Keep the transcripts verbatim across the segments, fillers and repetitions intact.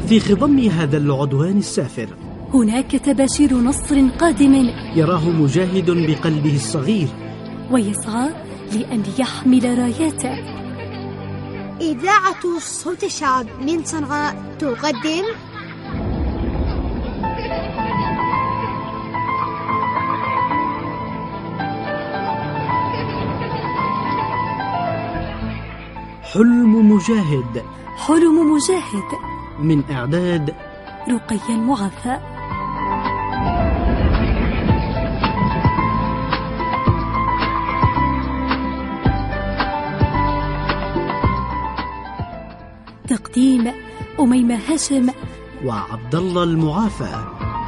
في خضم هذا العدوان السافر هناك تباشير نصر قادم يراه مجاهد بقلبه الصغير ويسعى لأن يحمل راياته. إذاعة صوت الشعب من صنعاء تقدم حلم مجاهد. حلم مجاهد من إعداد رقية المعافى. تقديم أميمة هاشم وعبد الله المعافى.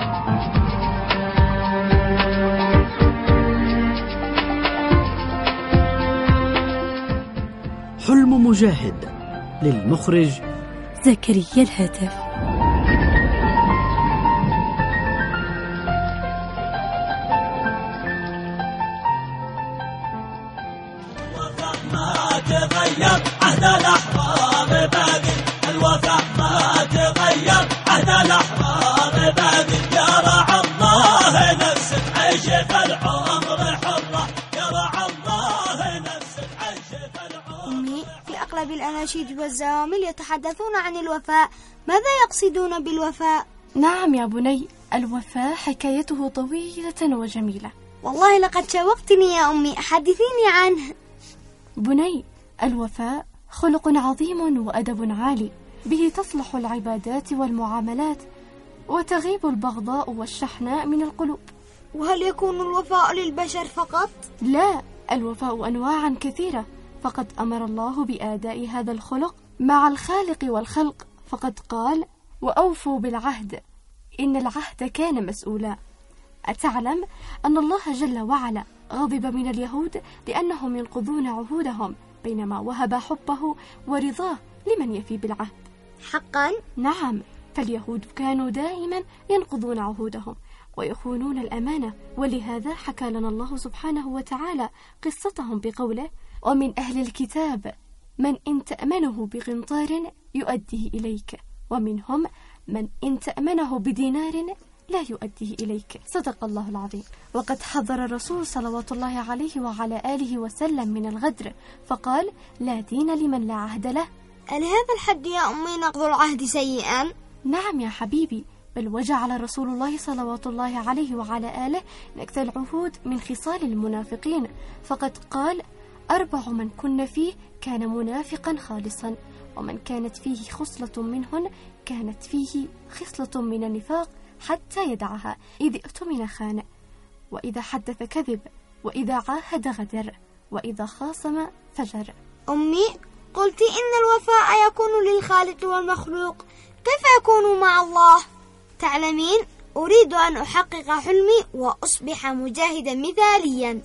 حلم مجاهد للمخرج زكريا الهاتف. الوفاء ما تغير عهد الأحرار باقي، الوفاء ما تغير عهد الأحرار باقي، يرعى الله نفسك عيش في العمر حرة، يرعى الله نفسك عيش في العمر. أمي، في أغلب الأناشيد والزوامل يتحدثون عن الوفاء، ماذا يقصدون بالوفاء؟ نعم يا بني، الوفاء حكايته طويلة وجميلة. والله لقد شوقتني يا أمي، حدثيني عنه. بني، الوفاء خلق عظيم وأدب عالي، به تصلح العبادات والمعاملات وتغيب البغضاء والشحناء من القلوب. وهل يكون الوفاء للبشر فقط؟ لا، الوفاء أنواع كثيرة، فقد أمر الله بآداء هذا الخلق مع الخالق والخلق، فقد قال: وأوفوا بالعهد إن العهد كان مسؤولا. أتعلم أن الله جل وعلا غضب من اليهود لأنهم ينقضون عهودهم، بينما وهب حبه ورضاه لمن يفي بالعهد؟ حقا؟ نعم، فاليهود كانوا دائما ينقضون عهودهم ويخونون الأمانة، ولهذا حكى لنا الله سبحانه وتعالى قصتهم بقوله: ومن أهل الكتاب من إن تأمنه بقنطار يؤديه إليك، ومنهم من إن تأمنه بدينار لا يؤديه إليك. صدق الله العظيم. وقد حذر الرسول صلوات الله عليه وعلى آله وسلم من الغدر، فقال: لا دين لمن لا عهد له. ألهذا الحد يا أمي نقض العهد سيئا؟ نعم يا حبيبي، بل وجعل رسول الله صلوات الله عليه وعلى آله نكث العهود من خصال المنافقين، فقد قال: أربع من كن فيه كان منافقا خالصا، ومن كانت فيه خصلة منهن كانت فيه خصلة من النفاق حتى يدعها، إذ اؤتمن خان، وإذا حدث كذب، وإذا عاهد غدر، وإذا خاصم فجر. أمي، قلت إن الوفاء يكون للخالق والمخلوق، كيف يكون مع الله؟ تعلمين، أريد أن أحقق حلمي وأصبح مجاهدا مثاليا.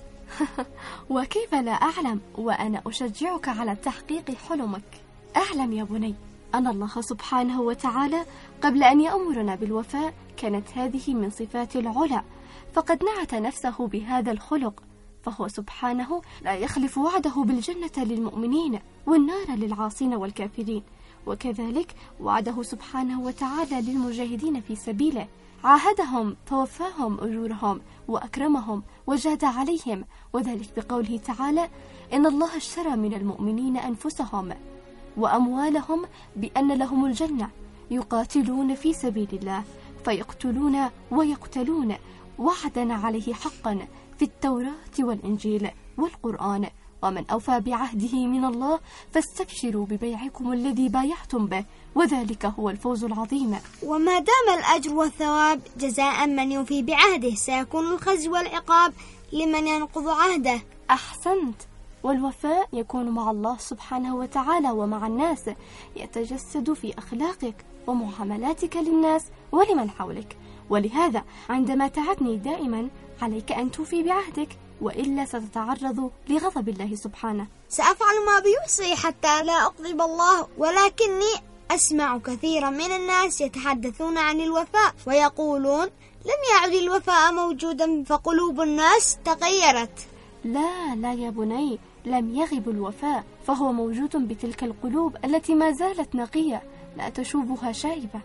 وكيف لا أعلم، وأنا أشجعك على تحقيق حلمك. أعلم يا بني أن الله سبحانه وتعالى قبل أن يأمرنا بالوفاء كانت هذه من صفات العلا، فقد نعت نفسه بهذا الخلق، فهو سبحانه لا يخلف وعده بالجنة للمؤمنين والنار للعاصين والكافرين، وكذلك وعده سبحانه وتعالى للمجاهدين في سبيله، عاهدهم فوفاهم أجورهم وأكرمهم وجاد عليهم، وذلك بقوله تعالى: إن الله اشترى من المؤمنين أنفسهم وأموالهم بأن لهم الجنة يقاتلون في سبيل الله فيقتلون ويقتلون وعدا عليه حقا في التوراة والإنجيل والقرآن، ومن أوفى بعهده من الله فاستبشروا ببيعكم الذي بايعتم به، وذلك هو الفوز العظيم. وما دام الأجر والثواب جزاء من يوفي بعهده، سيكون الخزي والعقاب لمن ينقض عهده. أحسنت. والوفاء يكون مع الله سبحانه وتعالى ومع الناس، يتجسد في أخلاقك ومعاملاتك للناس ولمن حولك، ولهذا عندما تعدني دائما عليك أن توفي بعهدك، وإلا ستتعرض لغضب الله سبحانه. سأفعل ما بيوصي حتى لا أغضب الله، ولكني أسمع كثيرا من الناس يتحدثون عن الوفاء ويقولون لم يعد الوفاء موجودا، فقلوب الناس تغيرت. لا لا يا بني، لم يغب الوفاء، فهو موجود بتلك القلوب التي ما زالت نقية لا تشوبها شائبة.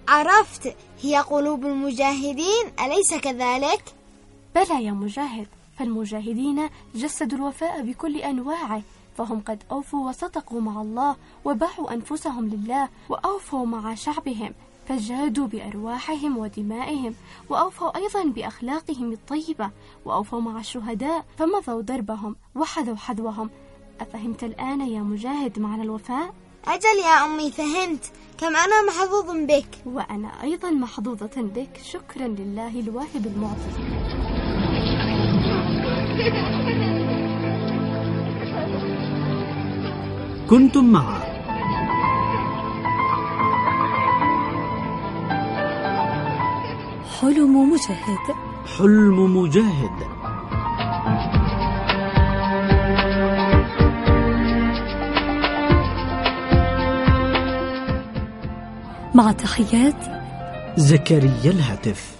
عرفت، هي قلوب المجاهدين، أليس كذلك؟ بلى يا مجاهد، فالمجاهدين جسدوا الوفاء بكل أنواعه، فهم قد أوفوا وصدقوا مع الله وباعوا أنفسهم لله، وأوفوا مع شعبهم فجادوا بأرواحهم ودمائهم، وأوفوا أيضا بأخلاقهم الطيبة، وأوفوا مع الشهداء فمضوا دربهم وحذوا حذوهم. أفهمت الآن يا مجاهد معنى الوفاء؟ أجل يا أمي فهمت، كم أنا محظوظ بك. وأنا أيضا محظوظة بك، شكرا لله الواهب المعطي. كنتم مع حلم مجاهد. حلم مجاهد. مع تحيات زكريا الهاتف.